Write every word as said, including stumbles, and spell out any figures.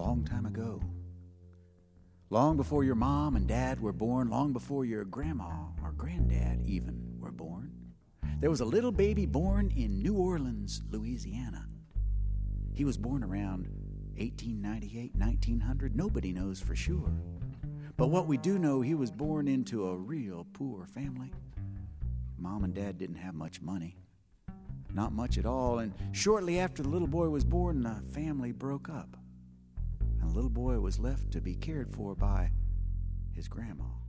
long time ago. Long before your mom and dad were born, long before your grandma or granddad even were born, there was a little baby born in New Orleans, Louisiana. He was born around eighteen ninety-eight, nineteen hundred. Nobody knows for sure. But what we do know, he was born into a real poor family. Mom and Dad didn't have much money. Not much at all. And shortly after the little boy was born, the family broke up. And the little boy was left to be cared for by his grandma.